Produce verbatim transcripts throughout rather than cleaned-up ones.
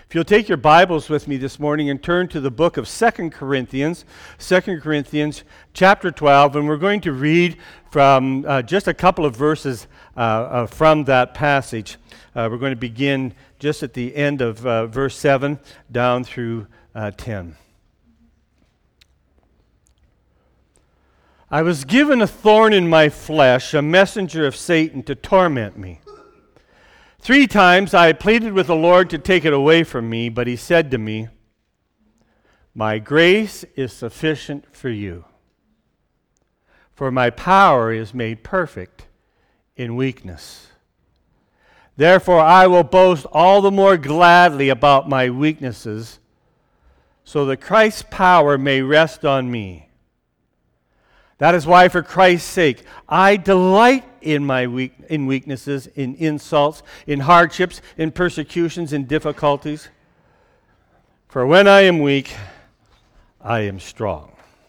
If you'll take your Bibles with me this morning and turn to the book of Second Corinthians, Second Corinthians chapter twelve, and we're going to read from uh, just a couple of verses uh, uh, from that passage. Uh, we're going to begin just at the end of uh, verse seven down through uh, ten. I was given a thorn in my flesh, a messenger of Satan to torment me. Three times I pleaded with the Lord to take it away from me, but he said to me, "My grace is sufficient for you, for my power is made perfect in weakness. Therefore I will boast all the more gladly about my weaknesses, so that Christ's power may rest on me. That is why, for Christ's sake, I delight in my weak, in weaknesses, in insults, in hardships, in persecutions, in difficulties. For when I am weak, I am strong."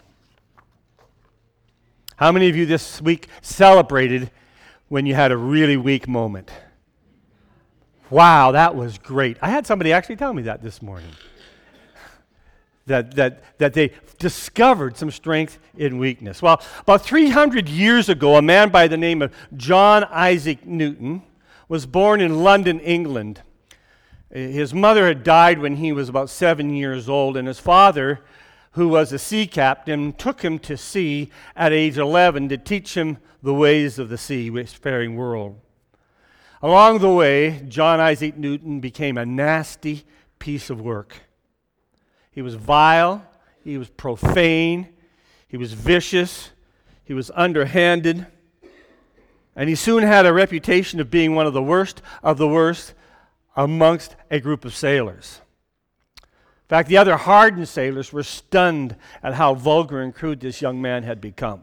How many of you this week celebrated when you had a really weak moment? Wow, that was great. I had somebody actually tell me that this morning. That, that, that they discovered some strength in weakness. Well, about three hundred years ago, a man by the name of John Isaac Newton was born in London, England. His mother had died when he was about seven years old, and his father, who was a sea captain, took him to sea at age eleven to teach him the ways of the seafaring world. Along the way, John Isaac Newton became a nasty piece of work. He was vile, he was profane, he was vicious, he was underhanded, and he soon had a reputation of being one of the worst of the worst amongst a group of sailors. In fact, the other hardened sailors were stunned at how vulgar and crude this young man had become.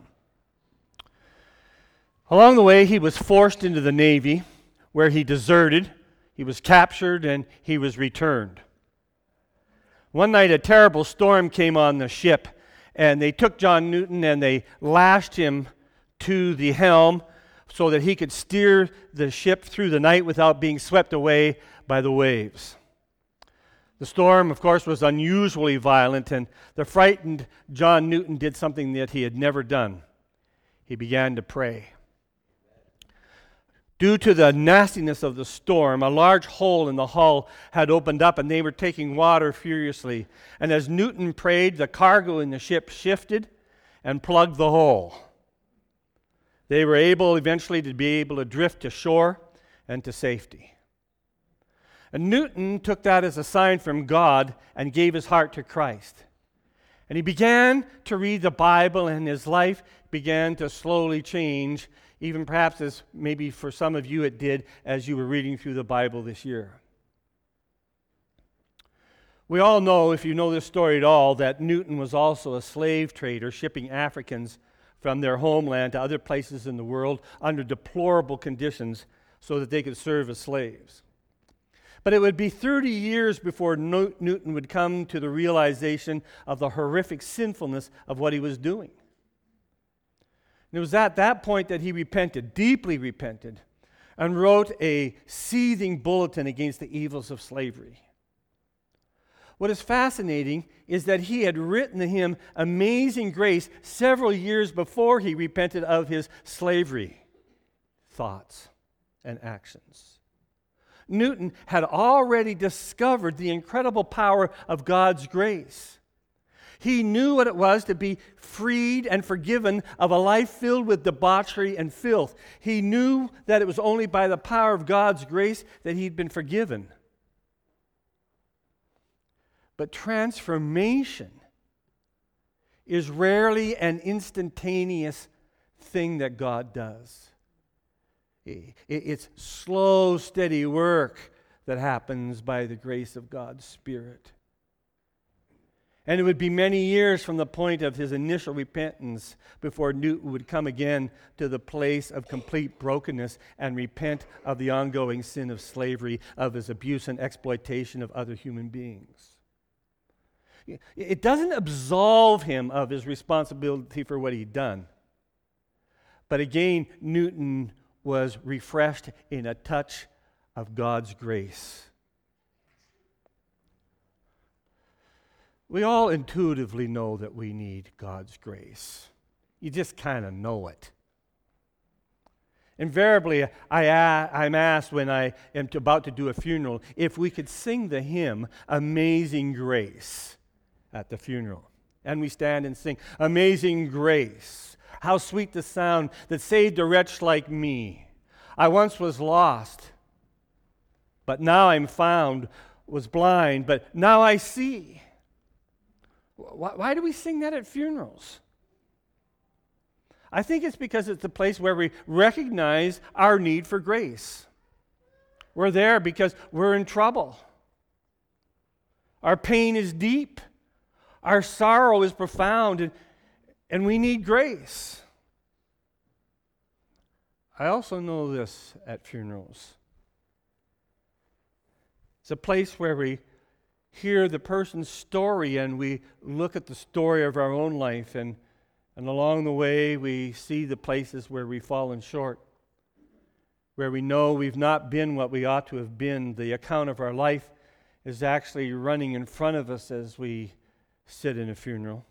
Along the way, he was forced into the Navy, where he deserted, he was captured, and he was returned. One night a terrible storm came on the ship, and they took John Newton and they lashed him to the helm so that he could steer the ship through the night without being swept away by the waves. The storm, of course, was unusually violent, and the frightened John Newton did something that he had never done. He began to pray. Due to the nastiness of the storm, a large hole in the hull had opened up, and they were taking water furiously. And as Newton prayed, the cargo in the ship shifted and plugged the hole. They were able eventually to be able to drift to shore and to safety. And Newton took that as a sign from God and gave his heart to Christ. And he began to read the Bible, and his life began to slowly change, even perhaps as maybe for some of you it did as you were reading through the Bible this year. We all know, if you know this story at all, that Newton was also a slave trader, shipping Africans from their homeland to other places in the world under deplorable conditions so that they could serve as slaves. But it would be thirty years before Newton would come to the realization of the horrific sinfulness of what he was doing. And it was at that point that he repented, deeply repented, and wrote a seething bulletin against the evils of slavery. What is fascinating is that he had written the hymn Amazing Grace several years before he repented of his slavery thoughts and actions. Newton had already discovered the incredible power of God's grace. He knew what it was to be freed and forgiven of a life filled with debauchery and filth. He knew that it was only by the power of God's grace that he'd been forgiven. But transformation is rarely an instantaneous thing that God does. It's slow, steady work that happens by the grace of God's Spirit. And it would be many years from the point of his initial repentance before Newton would come again to the place of complete brokenness and repent of the ongoing sin of slavery, of his abuse and exploitation of other human beings. It doesn't absolve him of his responsibility for what he'd done. But again, Newton was refreshed in a touch of God's grace. We all intuitively know that we need God's grace. You just kind of know it. Invariably, I, I'm asked when I am about to do a funeral if we could sing the hymn, Amazing Grace, at the funeral. And we stand and sing, Amazing Grace, how sweet the sound that saved a wretch like me. I once was lost, but now I'm found, was blind, but now I see. Why, why do we sing that at funerals? I think it's because it's the place where we recognize our need for grace. We're there because we're in trouble. Our pain is deep. Our sorrow is profound, and, and we need grace. I also know this at funerals. It's a place where we hear the person's story and we look at the story of our own life, and, and along the way we see the places where we've fallen short, where we know we've not been what we ought to have been. The account of our life is actually running in front of us as we sit in a funeral.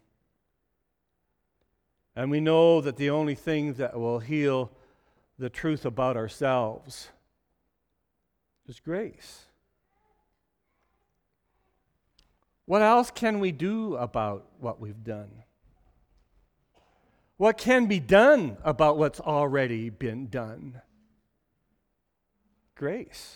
And we know that the only thing that will heal the truth about ourselves is grace. What else can we do about what we've done? What can be done about what's already been done? Grace.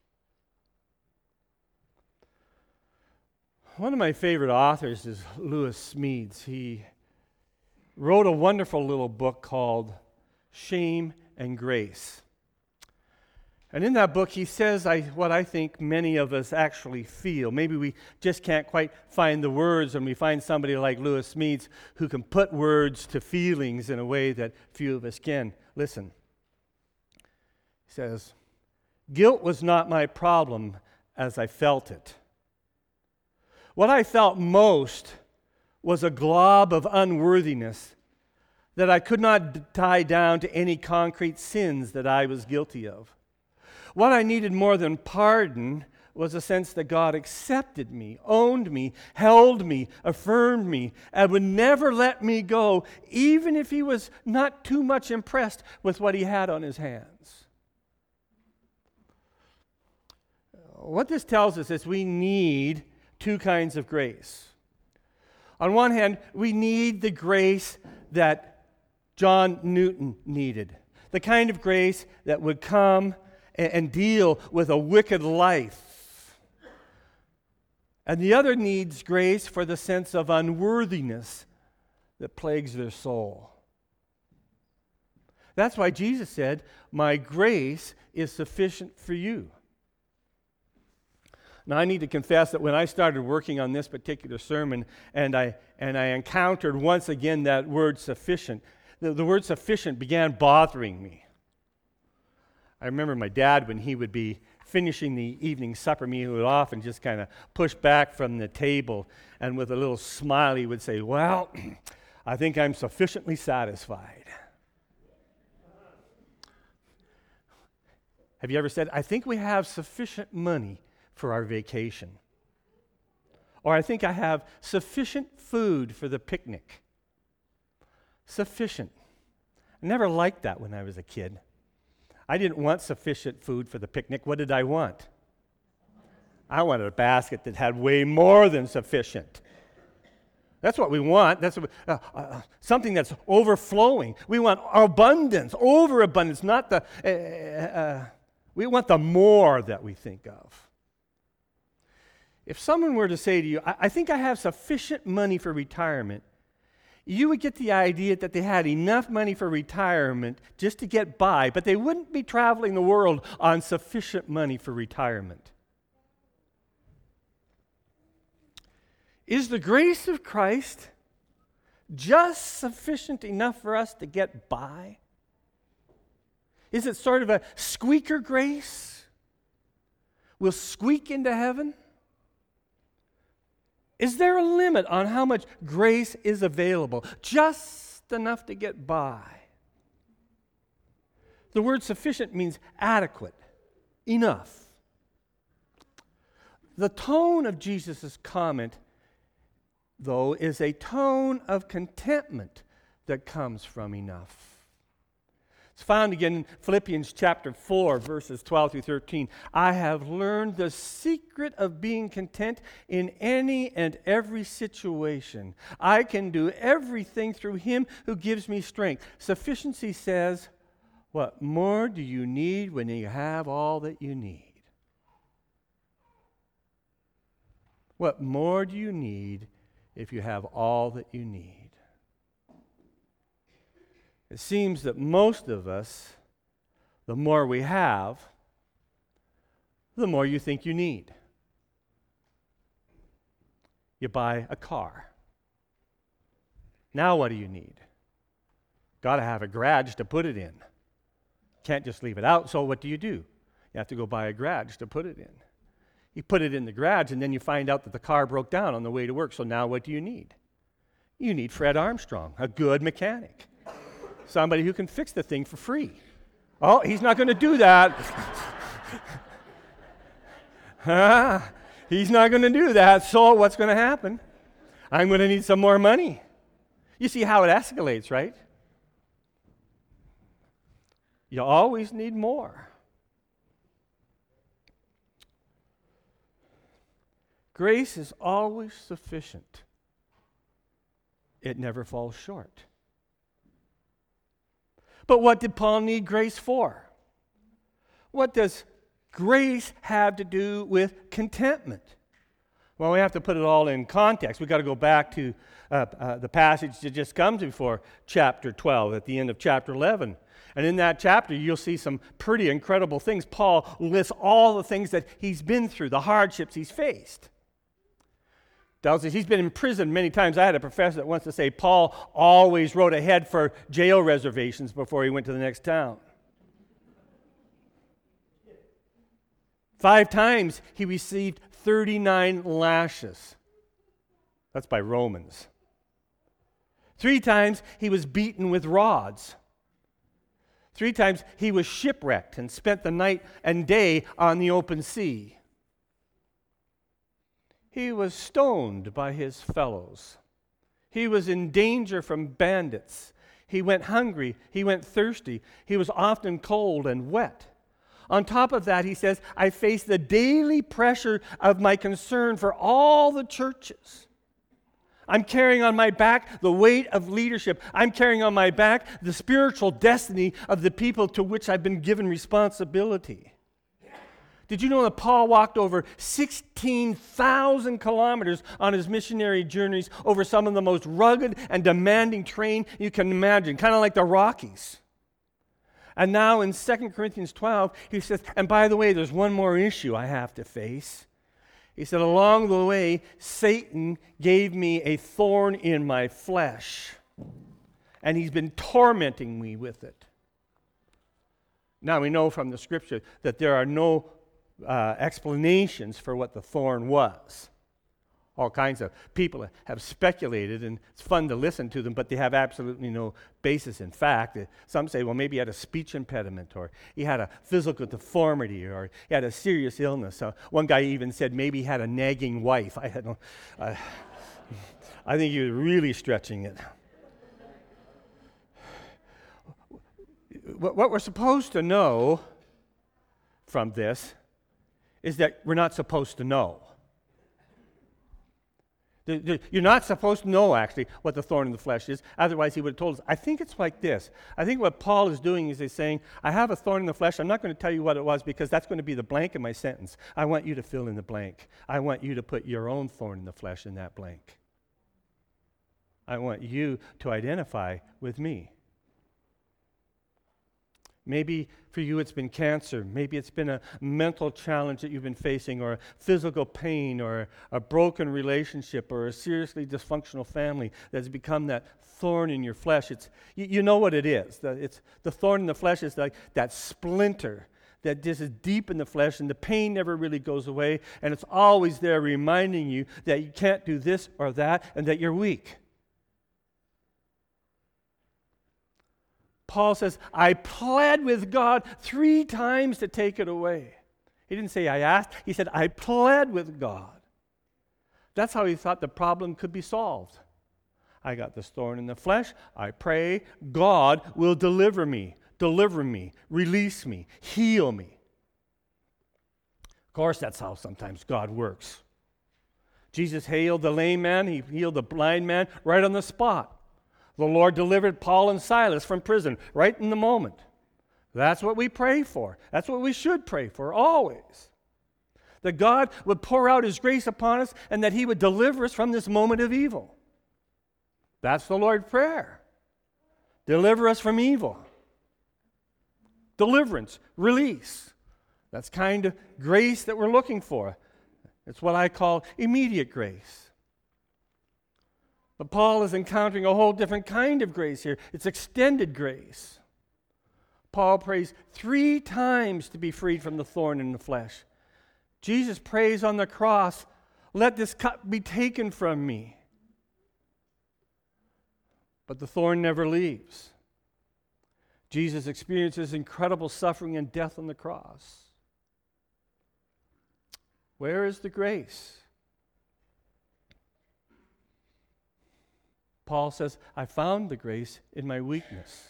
One of my favorite authors is Lewis Smedes. He wrote a wonderful little book called Shame and Grace. And in that book, he says I, what I think many of us actually feel. Maybe we just can't quite find the words, and we find somebody like Lewis Smedes who can put words to feelings in a way that few of us can. Listen. He says, guilt was not my problem as I felt it. What I felt most was a glob of unworthiness that I could not tie down to any concrete sins that I was guilty of. What I needed more than pardon was a sense that God accepted me, owned me, held me, affirmed me, and would never let me go, even if he was not too much impressed with what he had on his hands. What this tells us is we need two kinds of grace. On one hand, we need the grace that John Newton needed, the kind of grace that would come and deal with a wicked life. And the other needs grace for the sense of unworthiness that plagues their soul. That's why Jesus said, my grace is sufficient for you. Now, I need to confess that when I started working on this particular sermon and I and I encountered once again that word sufficient, the, the word sufficient began bothering me. I remember my dad, when he would be finishing the evening supper meal, he would often just kind of push back from the table, and with a little smile he would say, well, I think I'm sufficiently satisfied. Have you ever said, I think we have sufficient money for our vacation? Or I think I have sufficient food for the picnic. Sufficient. I never liked that when I was a kid. I didn't want sufficient food for the picnic. What did I want? I wanted a basket that had way more than sufficient. That's what we want. That's what we, uh, uh, something that's overflowing. We want abundance, overabundance, not the, uh, uh, we want the more that we think of. If someone were to say to you, I, I think I have sufficient money for retirement, you would get the idea that they had enough money for retirement just to get by, but they wouldn't be traveling the world on sufficient money for retirement. Is the grace of Christ just sufficient enough for us to get by? Is it sort of a squeaker grace? We'll squeak into heaven? Is there a limit on how much grace is available? Just enough to get by. The word sufficient means adequate, enough. The tone of Jesus' comment though, is a tone of contentment that comes from enough. It's found again in Philippians chapter four, verses twelve through thirteen. I have learned the secret of being content in any and every situation. I can do everything through him who gives me strength. Sufficiency says, what more do you need when you have all that you need? What more do you need if you have all that you need? It seems that most of us, the more we have, the more you think you need. You buy a car. Now what do you need? Got to have a garage to put it in. Can't just leave it out, so what do you do? You have to go buy a garage to put it in. You put it in the garage, and then you find out that the car broke down on the way to work, so now what do you need? You need Fred Armstrong, a good mechanic. Somebody who can fix the thing for free. Oh, he's not going to do that. huh? He's not going to do that, so what's going to happen? I'm going to need some more money. You see how it escalates, right? You always need more. Grace is always sufficient. It never falls short. But what did Paul need grace for? What does grace have to do with contentment? Well, we have to put it all in context. We've got to go back to uh, uh, the passage that just comes before chapter twelve, at the end of chapter eleven. And in that chapter, you'll see some pretty incredible things. Paul lists all the things that he's been through, the hardships he's faced. Tells us he's been in prison many times. I had a professor that wants to say Paul always wrote ahead for jail reservations before he went to the next town. Five times he received thirty-nine lashes. That's by Romans. Three times he was beaten with rods. Three times he was shipwrecked and spent the night and day on the open sea. He was stoned by his fellows. He was in danger from bandits. He went hungry. He went thirsty. He was often cold and wet. On top of that, he says, I face the daily pressure of my concern for all the churches. I'm carrying on my back the weight of leadership. I'm carrying on my back the spiritual destiny of the people to which I've been given responsibility. Did you know that Paul walked over sixteen thousand kilometers on his missionary journeys over some of the most rugged and demanding terrain you can imagine, kind of like the Rockies? And now in Second Corinthians twelve, he says, and by the way, there's one more issue I have to face. He said, along the way, Satan gave me a thorn in my flesh, and he's been tormenting me with it. Now we know from the scripture that there are no uh, explanations for what the thorn was. All kinds of people have speculated, and it's fun to listen to them, but they have absolutely no basis in fact. Some say, well, maybe he had a speech impediment, or he had a physical deformity, or he had a serious illness. Uh, one guy even said maybe he had a nagging wife. I had no, uh, I think he was really stretching it. What we're supposed to know from this is that we're not supposed to know. You're not supposed to know, actually, what the thorn in the flesh is. Otherwise, he would have told us. I think it's like this. I think what Paul is doing is he's saying, I have a thorn in the flesh. I'm not going to tell you what it was because that's going to be the blank in my sentence. I want you to fill in the blank. I want you to put your own thorn in the flesh in that blank. I want you to identify with me. Maybe for you it's been cancer. Maybe it's been a mental challenge that you've been facing, or a physical pain, or a broken relationship, or a seriously dysfunctional family that's become that thorn in your flesh. It's you, you know what it is. The, it's, the thorn in the flesh is like that splinter that just is deep in the flesh, and the pain never really goes away, and it's always there reminding you that you can't do this or that, and that you're weak. Paul says, I pled with God three times to take it away. He didn't say I asked. He said, I pled with God That's how he thought the problem could be solved. I got this thorn in the flesh. I pray, God will deliver me, deliver me, release me, heal me. Of course, that's how sometimes God works. Jesus healed the lame man. He healed the blind man right on the spot. The Lord delivered Paul and Silas from prison right in the moment. That's what we pray for. That's what we should pray for always. That God would pour out His grace upon us and that He would deliver us from this moment of evil. That's the Lord's Prayer. Deliver us from evil. Deliverance, release. That's kind of grace that we're looking for. It's what I call immediate grace. But Paul is encountering a whole different kind of grace here. It's extended grace. Paul prays three times to be freed from the thorn in the flesh. Jesus prays on the cross, let this cup be taken from me. But the thorn never leaves. Jesus experiences incredible suffering and death on the cross. Where is the grace? Paul says, I found the grace in my weakness.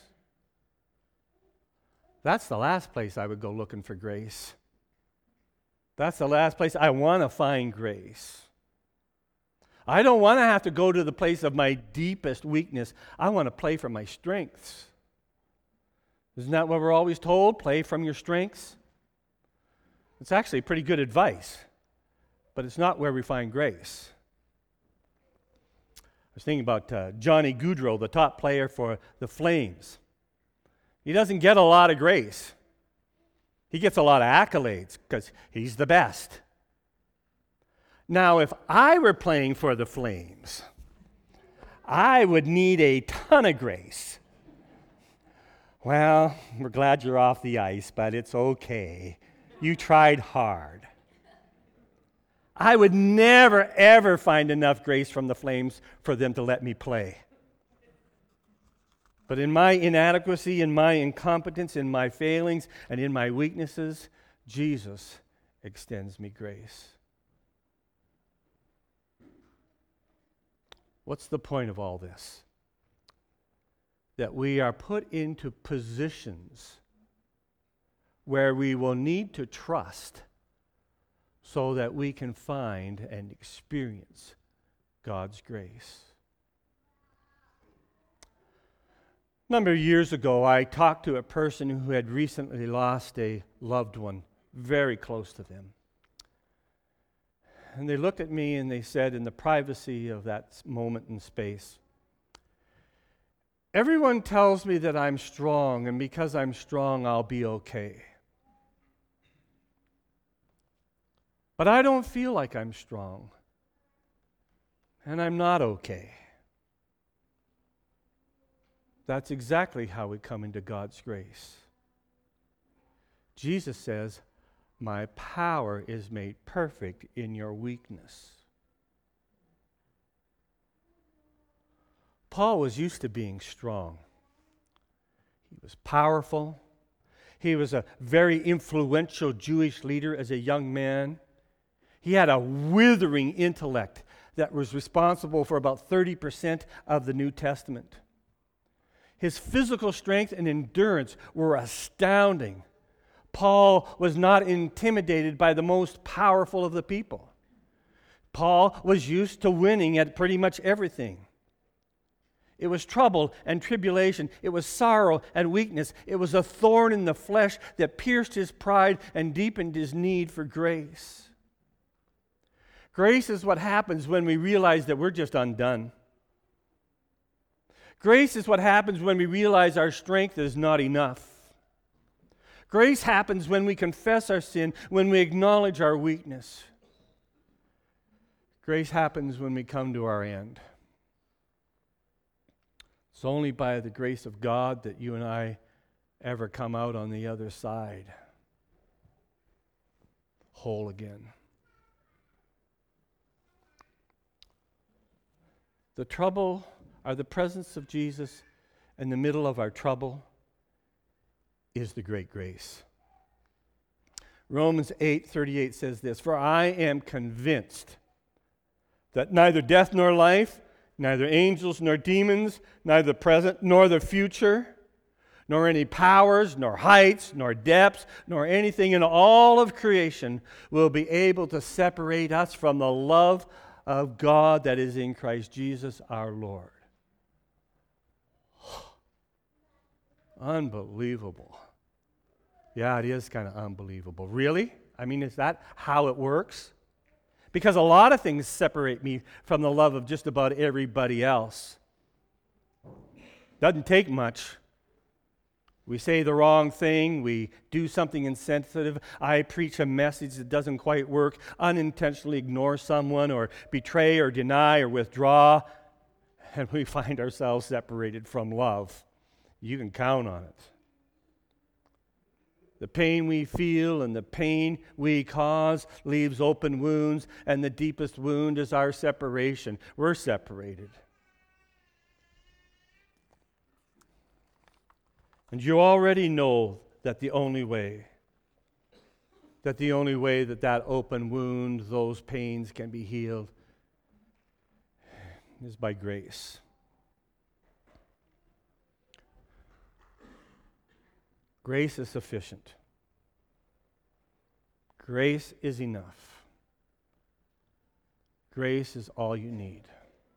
That's the last place I would go looking for grace. That's the last place I want to find grace. I don't want to have to go to the place of my deepest weakness. I want to play from my strengths. Isn't that what we're always told? Play from your strengths? It's actually pretty good advice, but it's not where we find grace. I was thinking about uh, Johnny Gaudreau, the top player for the Flames. He doesn't get a lot of grace. He gets a lot of accolades because he's the best. Now, if I were playing for the Flames, I would need a ton of grace. Well, we're glad you're off the ice, but it's okay. You tried hard. I would never, ever find enough grace from the Flames for them to let me play. But in my inadequacy, in my incompetence, in my failings, and in my weaknesses, Jesus extends me grace. What's the point of all this? That we are put into positions where we will need to trust so that we can find and experience God's grace. A number of years ago, I talked to a person who had recently lost a loved one very close to them. And they looked at me and they said, in the privacy of that moment in space, everyone tells me that I'm strong, and because I'm strong, I'll be okay. But I don't feel like I'm strong, and I'm not okay. That's exactly how we come into God's grace. Jesus says, my power is made perfect in your weakness. Paul was used to being strong. He was powerful. He was a very influential Jewish leader as a young man. He had a withering intellect that was responsible for about thirty percent of the New Testament. His physical strength and endurance were astounding. Paul was not intimidated by the most powerful of the people. Paul was used to winning at pretty much everything. It was trouble and tribulation. It was sorrow and weakness. It was a thorn in the flesh that pierced his pride and deepened his need for grace. Grace is what happens when we realize that we're just undone. Grace is what happens when we realize our strength is not enough. Grace happens when we confess our sin, when we acknowledge our weakness. Grace happens when we come to our end. It's only by the grace of God that you and I ever come out on the other side whole again. The trouble are the presence of Jesus in the middle of our trouble is the great grace. Romans eight thirty-eight says this, for I am convinced that neither death nor life, neither angels nor demons, neither the present nor the future, nor any powers, nor heights, nor depths, nor anything in all of creation will be able to separate us from the love of God that is in Christ Jesus our Lord. Unbelievable. Yeah, it is kind of unbelievable. Really? I mean, is that how it works? Because a lot of things separate me from the love of just about everybody else. Doesn't take much. We say the wrong thing, we do something insensitive, I preach a message that doesn't quite work, unintentionally ignore someone or betray or deny or withdraw, and we find ourselves separated from love. You can count on it. The pain we feel and the pain we cause leaves open wounds, and the deepest wound is our separation. We're separated. And you already know that the only way, that the only way that that open wound, those pains can be healed is by grace. Grace is sufficient. Grace is enough. Grace is all you need.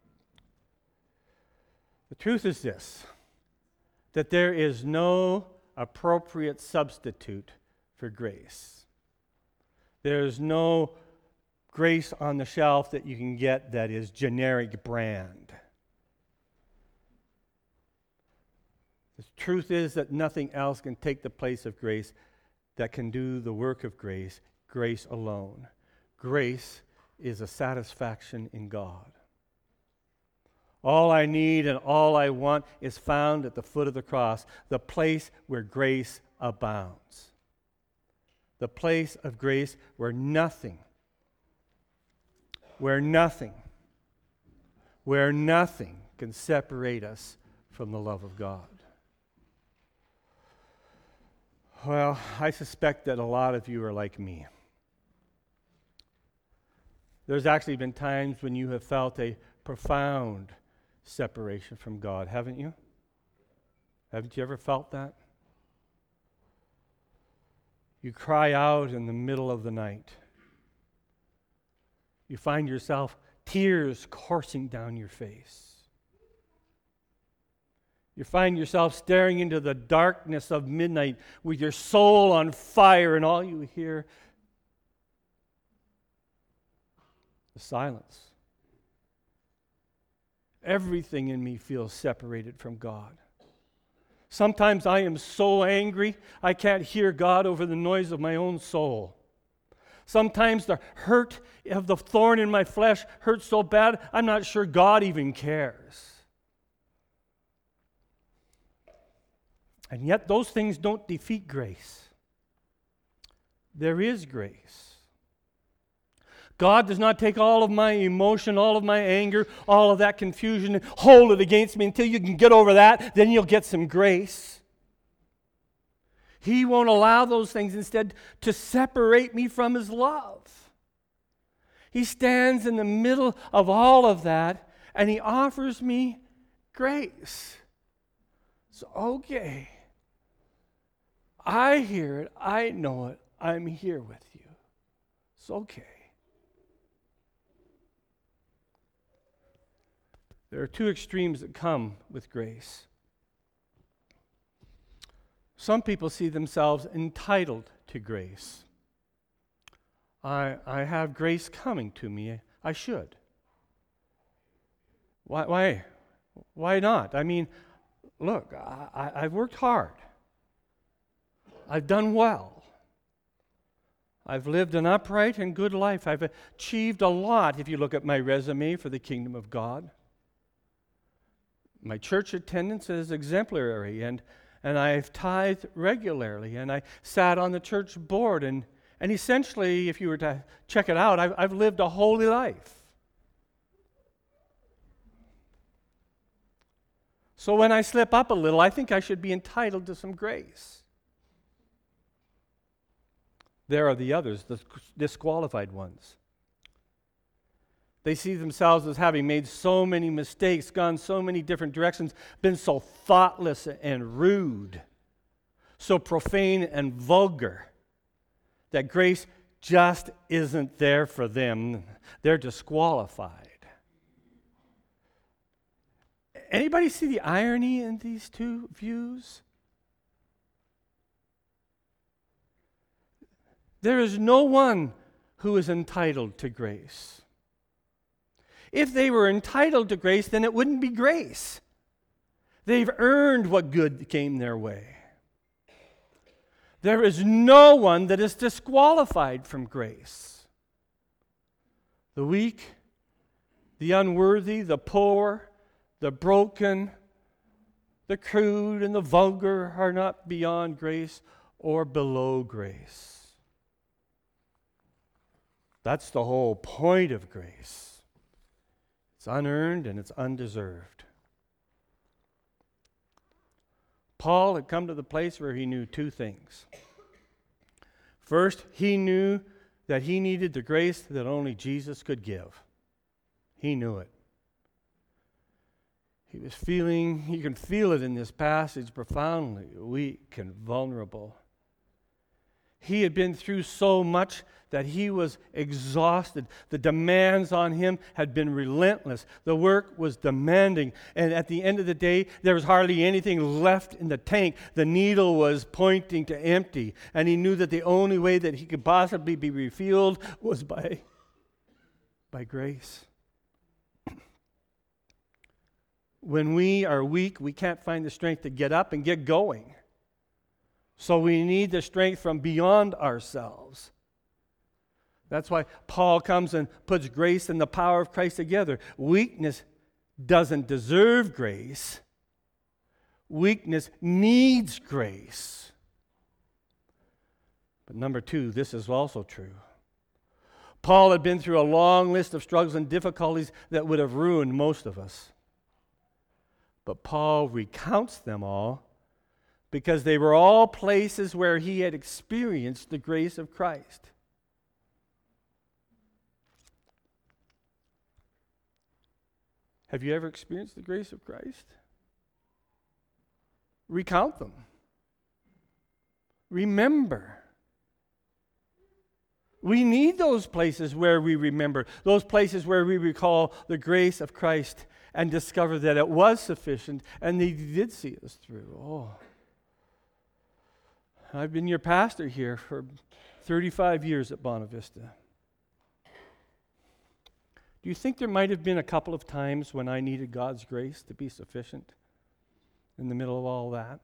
The truth is this, that there is no appropriate substitute for grace. There is no grace on the shelf that you can get that is generic brand. The truth is that nothing else can take the place of grace that can do the work of grace, grace alone. Grace is a satisfaction in God. All I need and all I want is found at the foot of the cross, the place where grace abounds. The place of grace where nothing, where nothing, where nothing can separate us from the love of God. Well, I suspect that a lot of you are like me. There's actually been times when you have felt a profound separation from God, haven't you? Haven't you ever felt that? You cry out in the middle of the night. You find yourself tears coursing down your face. You find yourself staring into the darkness of midnight with your soul on fire, and all you hear is silence. Everything in me feels separated from God. Sometimes I am so angry, I can't hear God over the noise of my own soul. Sometimes the hurt of the thorn in my flesh hurts so bad, I'm not sure God even cares. And yet those things don't defeat grace. There is grace. God does not take all of my emotion, all of my anger, all of that confusion and hold it against me until you can get over that, then you'll get some grace. He won't allow those things instead to separate me from His love. He stands in the middle of all of that and He offers me grace. It's okay. I hear it. I know it. I'm here with you. It's okay. There are two extremes that come with grace. Some people see themselves entitled to grace. I, I have grace coming to me. I should. Why? Why, why not? I mean, look, I, I, I've worked hard. I've done well. I've lived an upright and good life. I've achieved a lot if you look at my resume for the kingdom of God. My church attendance is exemplary, and, and I've tithed regularly, and I sat on the church board, and, and essentially, if you were to check it out, I've, I've lived a holy life. So when I slip up a little, I think I should be entitled to some grace. There are the others, the disqualified ones. They see themselves as having made so many mistakes, gone so many different directions, been so thoughtless and rude, so profane and vulgar, that grace just isn't there for them. They're disqualified. Anybody see the irony in these two views? There is no one who is entitled to grace. If they were entitled to grace, then it wouldn't be grace. They've earned what good came their way. There is no one that is disqualified from grace. The weak, the unworthy, the poor, the broken, the crude, and the vulgar are not beyond grace or below grace. That's the whole point of grace. It's unearned and it's undeserved. Paul had come to the place where he knew two things. First, he knew that he needed the grace that only Jesus could give. He knew it. He was feeling, you can feel it in this passage, profoundly weak and vulnerable. He had been through so much that he was exhausted. The demands on him had been relentless. The work was demanding. And at the end of the day, there was hardly anything left in the tank. The needle was pointing to empty. And he knew that the only way that he could possibly be refueled was by, by grace. When we are weak, we can't find the strength to get up and get going. So we need the strength from beyond ourselves. That's why Paul comes and puts grace and the power of Christ together. Weakness doesn't deserve grace. Weakness needs grace. But number two, this is also true. Paul had been through a long list of struggles and difficulties that would have ruined most of us. But Paul recounts them all because they were all places where he had experienced the grace of Christ. Have you ever experienced the grace of Christ? Recount them. Remember. We need those places where we remember, those places where we recall the grace of Christ and discover that it was sufficient and He did see us through. Oh, I've been your pastor here for thirty-five years at Bonavista. Do you think there might have been a couple of times when I needed God's grace to be sufficient in the middle of all that?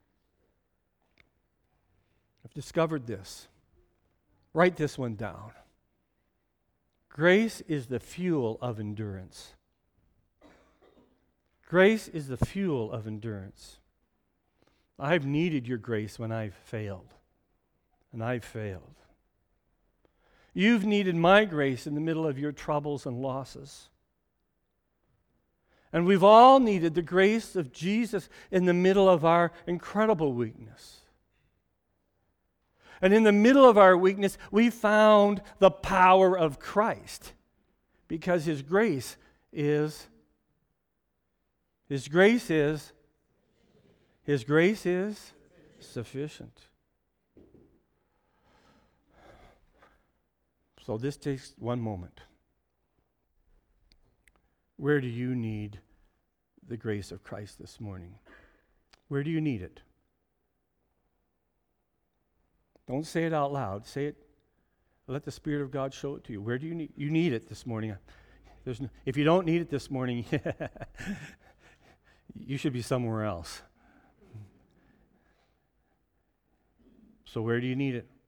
I've discovered this. Write this one down. Grace is the fuel of endurance. Grace is the fuel of endurance. I've needed your grace when I've failed, and I've failed. You've needed my grace in the middle of your troubles and losses. And we've all needed the grace of Jesus in the middle of our incredible weakness. And in the middle of our weakness, we found the power of Christ because His grace is, His grace is, His grace is sufficient. So this takes one moment. Where do you need the grace of Christ this morning? Where do you need it? Don't say it out loud. Say it. Let the Spirit of God show it to you. Where do you need? You need it this morning. There's no, if you don't need it this morning, you should be somewhere else. So where do you need it?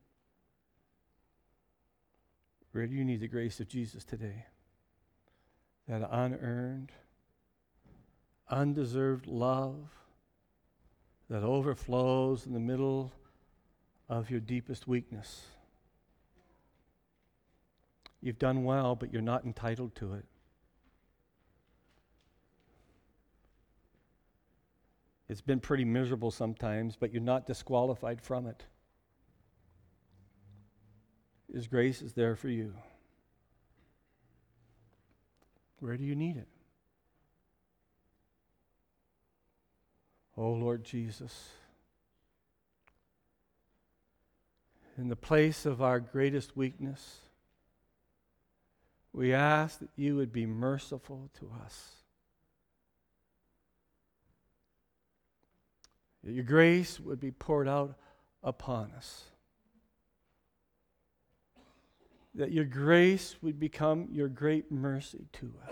Where do you need the grace of Jesus today? That unearned, undeserved love that overflows in the middle of your deepest weakness. You've done well, but you're not entitled to it. It's been pretty miserable sometimes, but you're not disqualified from it. His grace is there for you. Where do you need it? Oh, Lord Jesus, in the place of our greatest weakness, we ask that you would be merciful to us. That your grace would be poured out upon us. That your grace would become your great mercy to us.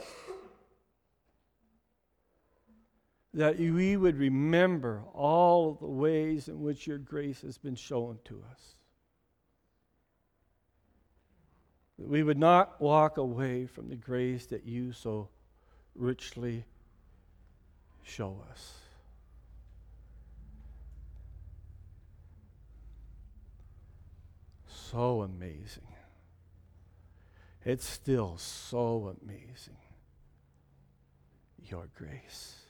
That we would remember all of the ways in which your grace has been shown to us. That we would not walk away from the grace that you so richly show us. So amazing. It's still so amazing. Your grace.